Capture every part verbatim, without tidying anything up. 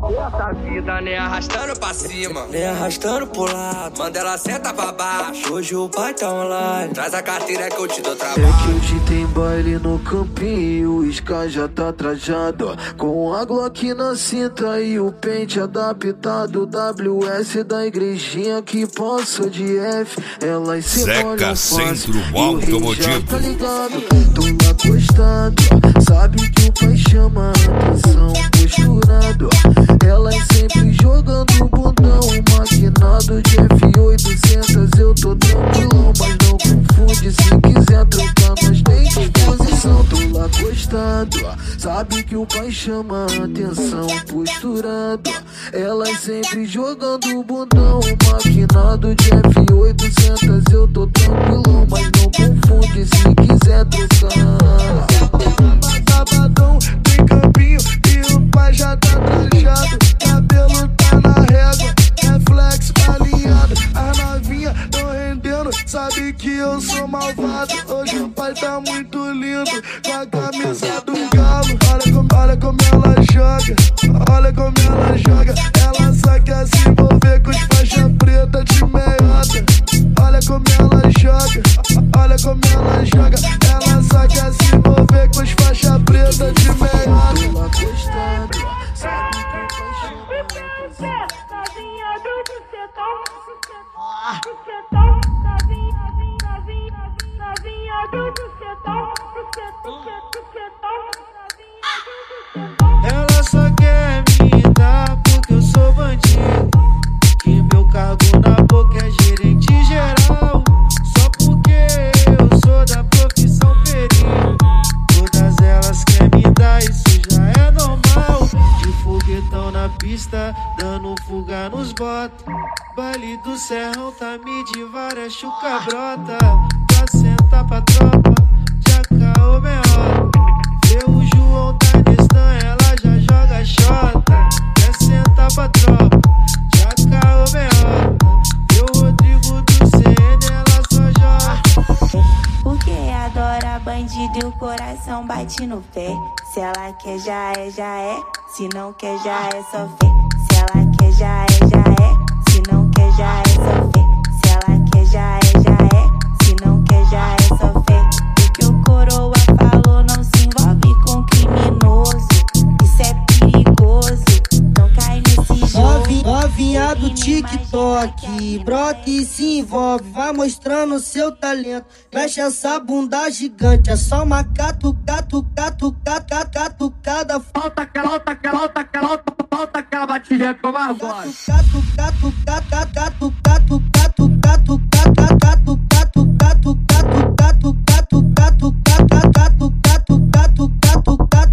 Essa vida nem arrastando pra cima, nem arrastando pro lado. Manda ela senta pra baixo, hoje o pai tá online. Traz a carteira que eu te dou trabalho. É que hoje tem baile no campinho, o Sky já tá trajado, com a Glock na cinta e o pente adaptado. W S da igrejinha que passa de F, elas se molham fácil. Zeca Centro Automotivo. Tá ligado? Tô lá gostado, sabe que o pai chama a atenção, posturado. Elas sempre jogando o bundão, maquinado de F oitocentos. Eu tô tranquilão, mas não confunde. Se quiser trocar, nós tem disposição. Tô lá gostado, sabe que o pai chama a atenção, posturado. Elas sempre jogando o bundão, maquinado de F oitocentos. Eu tô tranquilão, mas não confunde. Se quiser trocar. Sabadão tem campinho e o pai já tá trajado, cabelo tá na régua, reflexo alinhado. As novinhas tão rendendo, sabe que eu sou malvado. Hoje o pai tá muito lindo, com a camisa do galo. Olha como, olha como ela joga, olha como ela joga. Ela só quer se envolver com os faixa preta de meiota. Olha como ela joga, olha como ela joga. Ela só quer se envolver com os faixa preta de meiota. Tô lá gostado, sabe que vai chamar. Novinha do bucetão, bucetão, novinha, novinha, novinha do bucetão, bucetão, bucetão, novinha do bucetão. Ela só quer me dar porque eu sou bandido, que meu cargo na boca é gerente geral. Só porque eu sou da profissão perito, todas elas querem me dar, isso já é normal. De foguetão na pista, dando fuga nos bota. Baile do Serrão tá me de várias chuca brota. Pra sentar pra tropa, já caô meota. Vê o João tá Nestan, ela já joga xota. Quer sentar pra tropa, já caô meota. Vê o Rodrigo do C N, ela só joga. Porque adora bandido e o coração bate no pé. Se ela quer já é, já é. Se não quer já é só fé. Se ela quer já é, já é. Se não quer já é só fé. Se ela quer já é, já é. Se não quer já é só fé. O que o coroa falou, não se envolve com criminoso. Isso é perigoso, não cai nesse jogo. Novinha do TikTok, brota e se envolve, vai mostrando seu talento. Mexe essa bunda gigante, é só uma catuca, tuca, tuca, catucada. Falta aquela, falta aquela, falta aquela, falta aquela batidinha como agora. Catuca, tuca, catuca, tuca, tuca, tuca, tuca, tuca, tuca, tuca, tuca, tuca, tuca, tuca, tuca, tuca, tuca, tuca, tuca,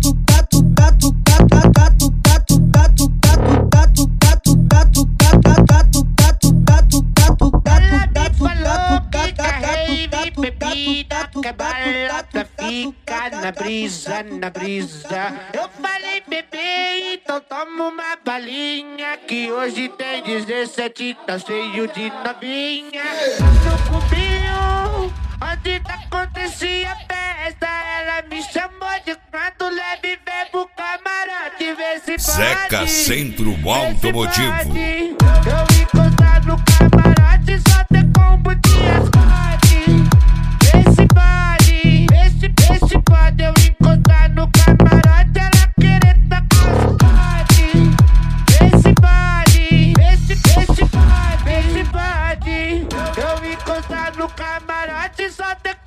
que a balota fica na brisa, na brisa. Eu falei, bebê, então toma uma balinha, que hoje tem dezessete, tá cheio de novinha. No cubinho, onde acontecia a festa, ela me chamou de canto leve, vem pro camarote, vê se pode. Zeca Centro Automotivo. Eu encostar no camarote, só ter combo de escote. Vê se pode, vê se, vê se pode. Eu encostar no camarote, ela querer tacar os potes. Vê se pode, vê se, vê se pode, vê se pode. Eu encostar no camarote, só ter